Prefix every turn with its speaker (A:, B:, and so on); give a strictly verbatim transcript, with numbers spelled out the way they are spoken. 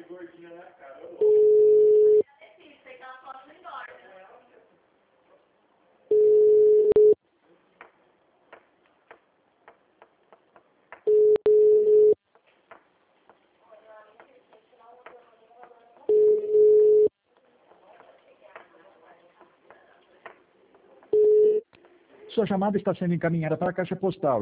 A: Sua chamada está sendo encaminhada para a caixa postal.